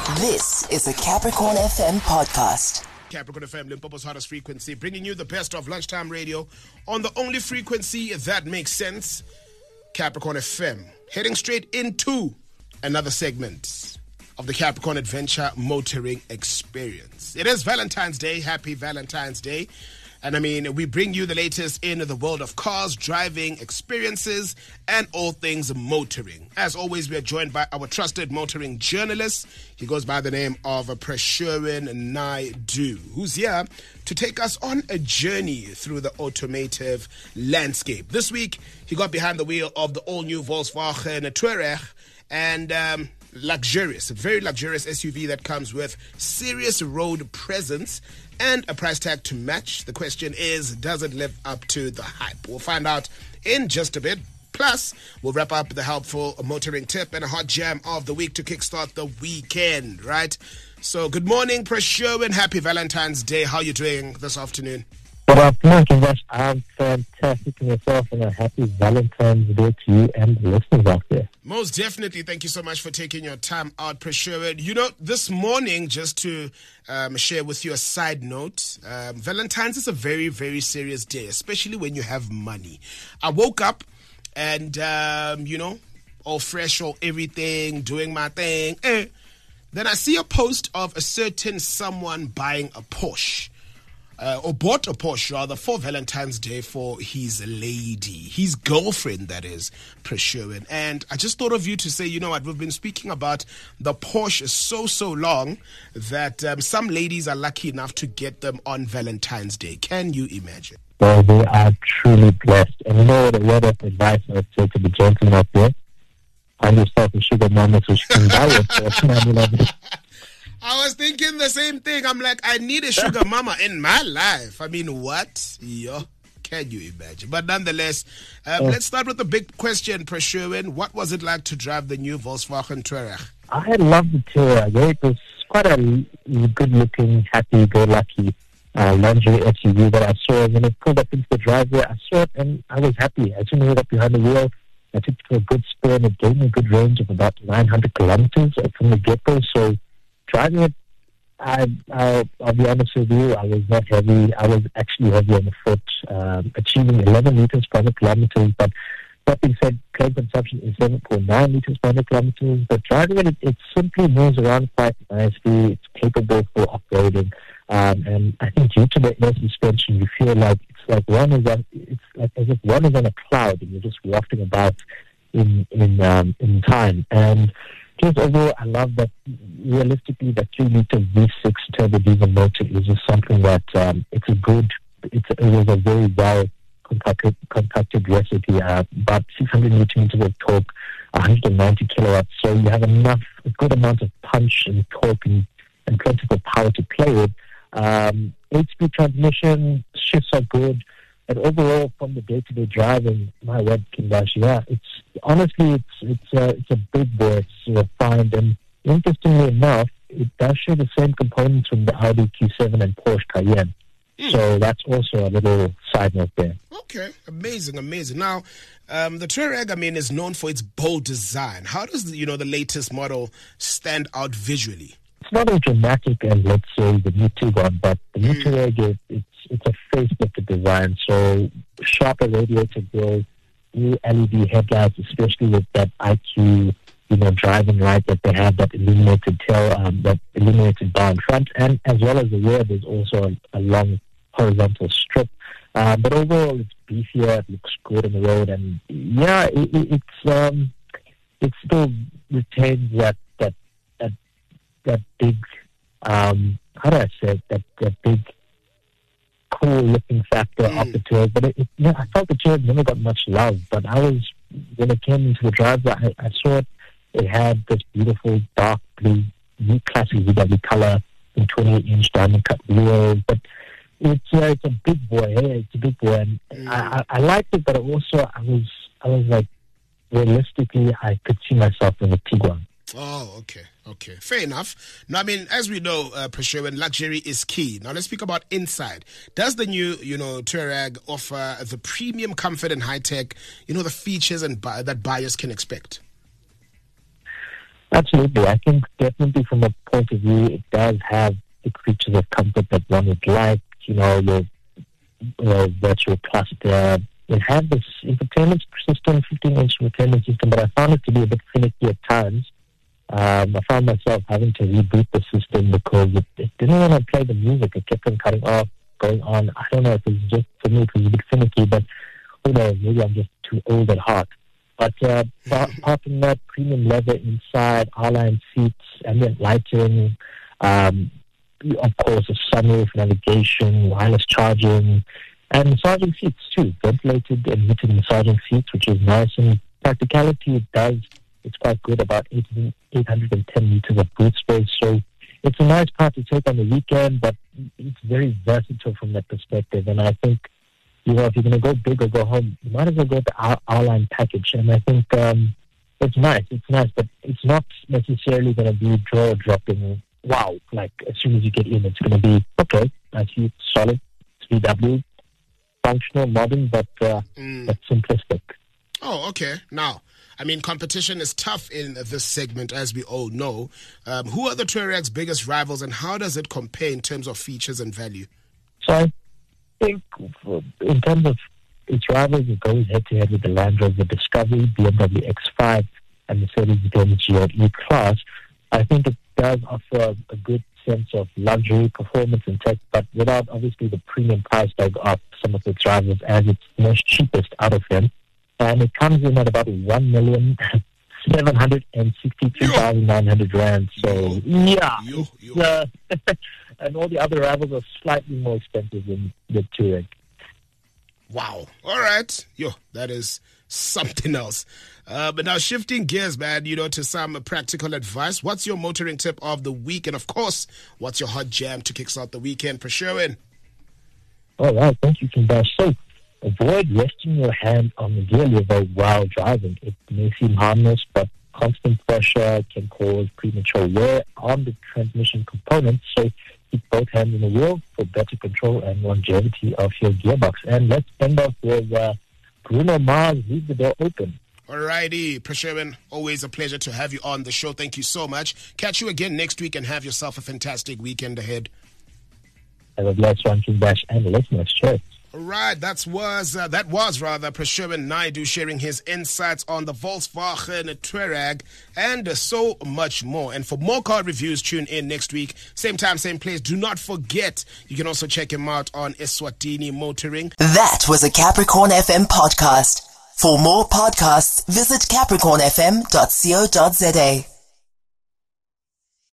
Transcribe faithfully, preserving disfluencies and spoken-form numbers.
This is a Capricorn F M podcast. Capricorn F M, Limpopo's hottest frequency, bringing you the best of lunchtime radio on the only frequency that makes sense, Capricorn F M. Heading straight into another segment of the Capricorn Adventure Motoring Experience. It is Valentine's Day. Happy Valentine's Day. And I mean, we bring you the latest in the world of cars, driving, experiences, and all things motoring. As always, we are joined by our trusted motoring journalist. He goes by the name of Prashurin Naidu, who's here to take us on a journey through the automotive landscape. This week, he got behind the wheel of the all-new Volkswagen Touareg and um, luxurious, a very luxurious S U V that comes with serious road presence and a price tag to match. The question is, does it live up to the hype? We'll find out in just a bit. Plus, we'll wrap up the helpful motoring tip and a hot jam of the week to kickstart the weekend, right? So, good morning, Prashurin. Happy Valentine's Day. How are you doing this afternoon? Good afternoon, Kingash. I'm fantastic in yourself, and a happy Valentine's Day to you and the listeners out there. Most definitely. Thank you so much for taking your time out, Prashurin. You know, this morning, just to um, share with you a side note, um, Valentine's is a very, very serious day, especially when you have money. I woke up and, um, you know, all fresh, all everything, doing my thing. Eh. Then I see a post of a certain someone buying a Porsche. Uh, or bought a Porsche, rather, for Valentine's Day for his lady, his girlfriend, that is, Prashurin. And I just thought of you to say, you know what, we've been speaking about the Porsche so, so long that um, some ladies are lucky enough to get them on Valentine's Day. Can you imagine? Well, they are truly blessed. And you know what, a word of advice I would say to the gentleman out there? Find yourself a sugar mama so she can buy it. I was thinking the same thing. I'm like, I need a sugar mama in my life. I mean, what? Yo, can you imagine? But nonetheless, um, oh. let's start with the big question, Prashurin. What was it like to drive the new Volkswagen Touareg? I loved the Touareg. It was quite a good-looking, happy-go-lucky uh, luxury S U V that I saw. When I pulled up into the driveway, I saw it and I was happy. As soon as I got behind the wheel, I took it for a good spin. It gave me a good range of about nine hundred kilometers from the get-go. So driving it, I, I'll, I'll be honest with you, I was not heavy. I was actually heavy on the foot, um, achieving eleven liters per one hundred kilometers. But that being said, curb consumption is seven point nine liters per one hundred kilometers. But driving it, it, it simply moves around quite nicely. It's capable for off-roading. Um, and I think due to the air suspension, you feel like it's like one is on, it's like as if one is on a cloud and you're just wafting about in in um, in time. And just overall, I love that realistically that three liter V six turbo diesel motor is just something that um, it's a good, it's a, it was a very well compacted, compacted recipe, uh, about six hundred newton meters of torque, one hundred ninety kilowatts. So you have enough, a good amount of punch and torque and, and plenty of power to play with. Um, eight-speed transmission, shifts are good. And overall, from the day-to-day driving, my word, Kingash, yeah, it's honestly, it's it's a it's a big boy. It's refined, and interestingly enough, it does share the same components from the Audi Q seven and Porsche Cayenne. Mm. So that's also a little side note there. Okay, amazing, amazing. Now, um, the Touareg, I mean, is known for its bold design. How does the, you know the latest model stand out visually? It's not as dramatic as, let's say, the new Tiguan, but the new mm. Touareg, it, it's it's a facelifted design. So sharper radiator grille, new L E D headlights, especially with that I Q, you know, driving light that they have, that illuminated tail, um, that illuminated bar in front, and as well as the rear, there's also a, a long horizontal strip. Uh, but overall, it's beefier. It looks good on the road, and yeah, it, it, it's um, it still retains that that that that big um, how do I say it? that that big cool looking factor mm. of the Touareg. But it, it, yeah, I felt the Touareg never got much love. But I was when it came into the driveway, I, I saw it. It had this beautiful dark blue, new classic V W color in twenty-eight inch diamond cut wheels. But it's uh, it's a big boy. Hey? It's a big boy, and mm. I, I, I liked it. But also, I was I was like, realistically, I could see myself in the Tiguan. Oh, okay, okay, fair enough. Now, I mean, as we know, uh, Prashurin, luxury is key. Now, let's speak about inside. Does the new, you know, Touareg offer the premium comfort and high tech, you know, the features and bu- that buyers can expect? Absolutely. I think definitely from a point of view, it does have the creatures of comfort that one would like. You know, your, your virtual cluster. It had this infotainment system, fifteen-inch infotainment system, but I found it to be a bit finicky at times. Um, I found myself having to reboot the system because it, it didn't want to play the music. It kept on cutting off, going on. I don't know if it was just, for me, it was a bit finicky, but who knows, maybe I'm just too old at heart. But uh, apart from that, premium leather inside, R-line seats, ambient lighting, um, of course, a sunroof, navigation, wireless charging, and massaging seats too, ventilated and heated massaging seats, which is nice. And practicality, it does, it's quite good, about eight hundred ten meters of boot space. So it's a nice car to take on the weekend, but it's very versatile from that perspective. And I think, you know, if you're going to go big or go home, you might as well go with the R- R-Line package. And I think um, it's nice. It's nice, but it's not necessarily going to be draw-dropping, wow. Like, as soon as you get in, it's going to be, okay, I see it's solid, it's V W, functional, modern, but, uh, mm. but simplistic. Oh, okay. Now, I mean, competition is tough in this segment, as we all know. Um, who are the Touareg's biggest rivals, and how does it compare in terms of features and value? So I think in terms of its rivals, it goes head-to-head with the Land Rover Discovery, B M W X five, and Mercedes-Benz G L E Class. I think it does offer a good sense of luxury, performance, and tech, but without obviously the premium price tag of some of its rivals, as it's the most cheapest out of them. And it comes in at about one million seven hundred sixty-three thousand nine hundred rand. So, yeah. Yo, yo. Uh, and all the other rivals are slightly more expensive than the Touareg. Wow. All right. Yo, that is something else. Uh, but now shifting gears, man, you know, to some practical advice. What's your motoring tip of the week? And, of course, what's your hot jam to kickstart the weekend for Sherwin? All right. Thank you, Kimbash. So, avoid resting your hand on the gear lever while driving. It may seem harmless, but constant pressure can cause premature wear on the transmission components. So keep both hands on the wheel for better control and longevity of your gearbox. And let's end off with uh, Bruno Mars, Leave the Door Open. Alrighty, Presherwin, always a pleasure to have you on the show. Thank you so much. Catch you again next week and have yourself a fantastic weekend ahead. Have a blessed one, Kimbash, and listeners. Cheers. All right, that was uh, that was rather Presherwin Naidu sharing his insights on the Volkswagen Touareg and uh, so much more. And for more car reviews, tune in next week, same time, same place. Do not forget, you can also check him out on Eswatini Motoring. That was a Capricorn F M podcast. For more podcasts, visit capricorn f m dot co dot za.